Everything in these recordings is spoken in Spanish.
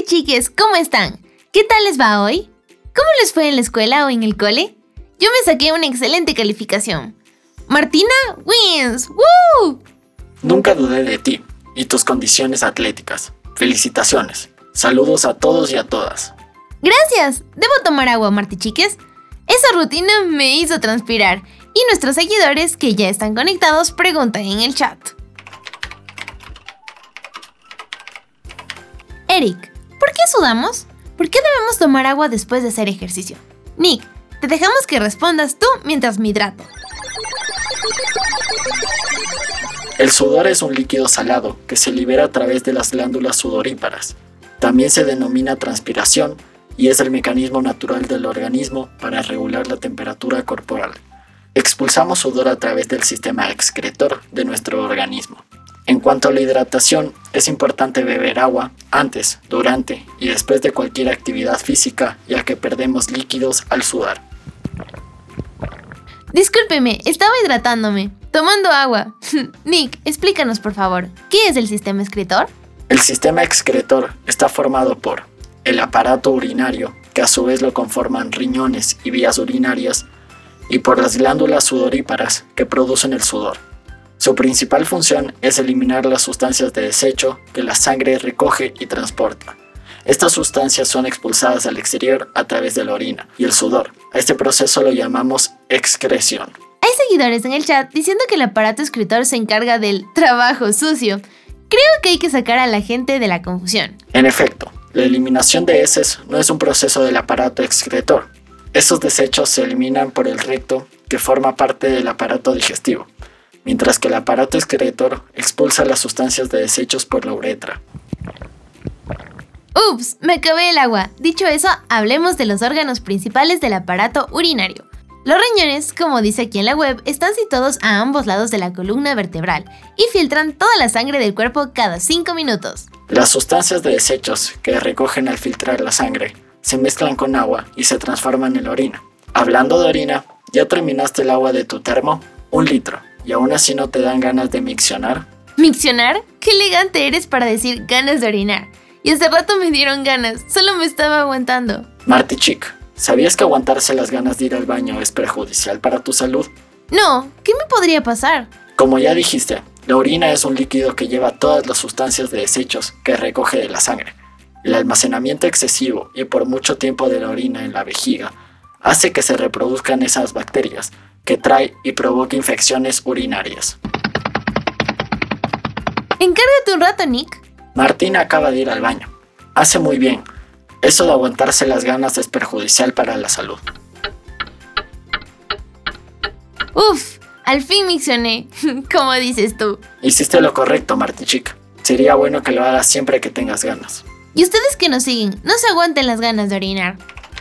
Chiques, ¿cómo están? ¿Qué tal les va hoy? ¿Cómo les fue en la escuela o en el cole? Yo me saqué una excelente calificación. Martina wins. ¡Woo! Nunca dudé de ti y tus condiciones atléticas. Felicitaciones. Saludos a todos y a todas. Gracias. Debo tomar agua, Marti Chiques. Esa rutina me hizo transpirar y nuestros seguidores que ya están conectados preguntan en el chat. Eric, ¿por qué sudamos? ¿Por qué debemos tomar agua después de hacer ejercicio? Nick, te dejamos que respondas tú mientras me hidrato. El sudor es un líquido salado que se libera a través de las glándulas sudoríparas. También se denomina transpiración y es el mecanismo natural del organismo para regular la temperatura corporal. Expulsamos sudor a través del sistema excretor de nuestro organismo. En cuanto a la hidratación, es importante beber agua antes, durante y después de cualquier actividad física, ya que perdemos líquidos al sudar. Discúlpeme, estaba hidratándome, tomando agua. Nick, explícanos por favor, ¿qué es el sistema excretor? El sistema excretor está formado por el aparato urinario, que a su vez lo conforman riñones y vías urinarias, y por las glándulas sudoríparas, que producen el sudor. Su principal función es eliminar las sustancias de desecho que la sangre recoge y transporta. Estas sustancias son expulsadas al exterior a través de la orina y el sudor. A este proceso lo llamamos excreción. Hay seguidores en el chat diciendo que el aparato excretor se encarga del trabajo sucio. Creo que hay que sacar a la gente de la confusión. En efecto, la eliminación de heces no es un proceso del aparato excretor. Estos desechos se eliminan por el recto, que forma parte del aparato digestivo, mientras que el aparato excretor expulsa las sustancias de desechos por la uretra. ¡Ups! Me acabé el agua. Dicho eso, hablemos de los órganos principales del aparato urinario. Los riñones, como dice aquí en la web, están situados a ambos lados de la columna vertebral y filtran toda la sangre del cuerpo cada 5 minutos. Las sustancias de desechos que recogen al filtrar la sangre se mezclan con agua y se transforman en orina. Hablando de orina, ¿ya terminaste el agua de tu termo? 1 litro. ¿Y aún así no te dan ganas de miccionar? ¿Miccionar? ¡Qué elegante eres para decir ganas de orinar! Y hace rato me dieron ganas, solo me estaba aguantando. Marti Chick, ¿sabías que aguantarse las ganas de ir al baño es perjudicial para tu salud? No, ¿qué me podría pasar? Como ya dijiste, la orina es un líquido que lleva todas las sustancias de desechos que recoge de la sangre. El almacenamiento excesivo y por mucho tiempo de la orina en la vejiga hace que se reproduzcan esas bacterias que trae y provoca infecciones urinarias. Encárgate un rato, Nick. Martina acaba de ir al baño. Hace muy bien. Eso de aguantarse las ganas es perjudicial para la salud. Uf, al fin miccioné, como dices tú. Hiciste lo correcto, Marti Chica. Sería bueno que lo hagas siempre que tengas ganas. Y ustedes que nos siguen, no se aguanten las ganas de orinar.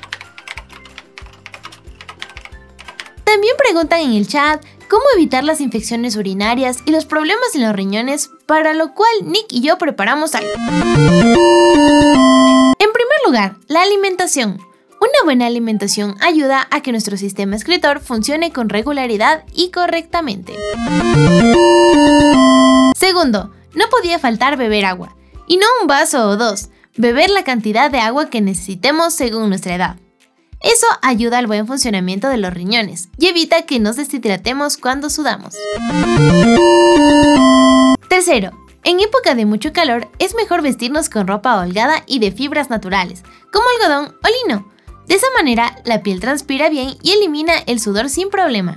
También preguntan en el chat cómo evitar las infecciones urinarias y los problemas en los riñones, para lo cual Nick y yo preparamos algo. En primer lugar, la alimentación. Una buena alimentación ayuda a que nuestro sistema excretor funcione con regularidad y correctamente. Segundo, no podía faltar beber agua. Y no un vaso o 2, beber la cantidad de agua que necesitemos según nuestra edad. Eso ayuda al buen funcionamiento de los riñones y evita que nos deshidratemos cuando sudamos. Tercero, en época de mucho calor es mejor vestirnos con ropa holgada y de fibras naturales, como algodón o lino. De esa manera, la piel transpira bien y elimina el sudor sin problema.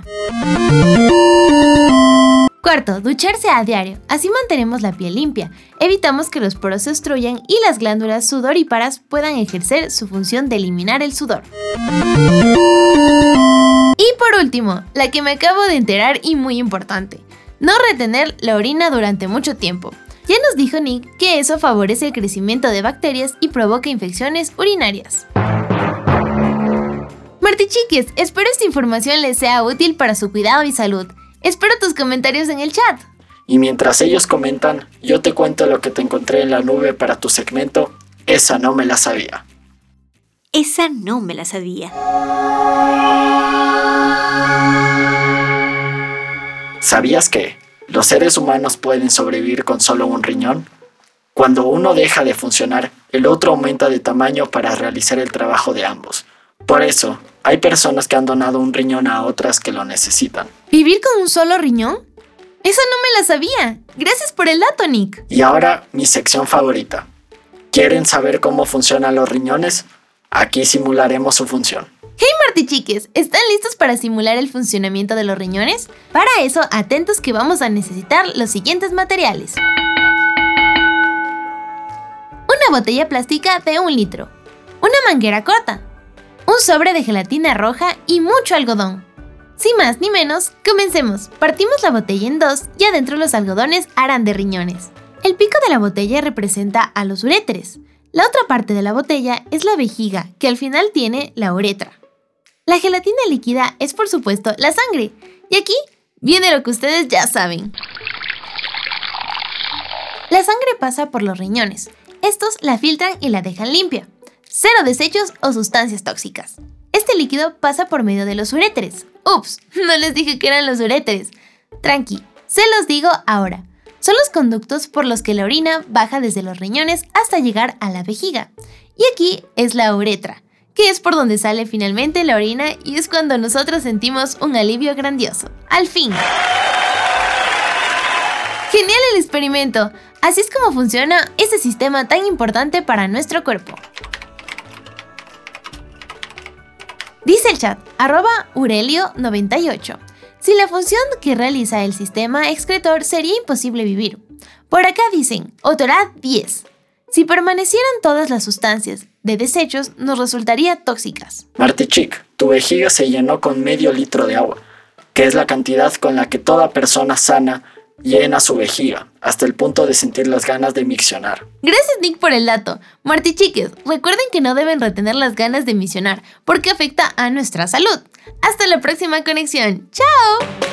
Cuarto, ducharse a diario, así mantenemos la piel limpia, evitamos que los poros se obstruyan y las glándulas sudoríparas puedan ejercer su función de eliminar el sudor. Y por último, la que me acabo de enterar y muy importante, no retener la orina durante mucho tiempo. Ya nos dijo Nick que eso favorece el crecimiento de bacterias y provoca infecciones urinarias. Marti Chiques, espero esta información les sea útil para su cuidado y salud. Espero tus comentarios en el chat. Y mientras ellos comentan, yo te cuento lo que te encontré en la nube para tu segmento Esa no me la sabía. Esa no me la sabía. ¿Sabías que los seres humanos pueden sobrevivir con solo un riñón? Cuando uno deja de funcionar, el otro aumenta de tamaño para realizar el trabajo de ambos. Por eso, hay personas que han donado un riñón a otras que lo necesitan. ¿Vivir con un solo riñón? Esa no me la sabía. Gracias por el dato, Nick. Y ahora, mi sección favorita. ¿Quieren saber cómo funcionan los riñones? Aquí simularemos su función. Hey Martichiques, ¿están listos para simular el funcionamiento de los riñones? Para eso, atentos que vamos a necesitar los siguientes materiales. Una botella plástica de 1 litro, una manguera corta, un sobre de gelatina roja y mucho algodón. Sin más ni menos, comencemos. Partimos la botella en 2 y adentro los algodones harán de riñones. El pico de la botella representa a los uréteres. La otra parte de la botella es la vejiga, que al final tiene la uretra. La gelatina líquida es por supuesto la sangre. Y aquí viene lo que ustedes ya saben. La sangre pasa por los riñones. Estos la filtran y la dejan limpia. Cero desechos o sustancias tóxicas. Este líquido pasa por medio de los uréteres. Ups, no les dije que eran los uréteres. Tranqui, se los digo ahora. Son los conductos por los que la orina baja desde los riñones hasta llegar a la vejiga. Y aquí es la uretra, que es por donde sale finalmente la orina y es cuando nosotros sentimos un alivio grandioso. ¡Al fin! ¡Genial el experimento! Así es como funciona este sistema tan importante para nuestro cuerpo. Dice el chat, @Urelio98. Si la función que realiza el sistema excretor sería imposible vivir. Por acá dicen, Otorad 10. Si permanecieran todas las sustancias de desechos, nos resultaría tóxicas. Martichic, tu vejiga se llenó con medio litro de agua, que es la cantidad con la que toda persona sana llena su vejiga, hasta el punto de sentir las ganas de miccionar. Gracias Nick por el dato. Martichiques, recuerden que no deben retener las ganas de misionar, porque afecta a nuestra salud. Hasta la próxima conexión. ¡Chao!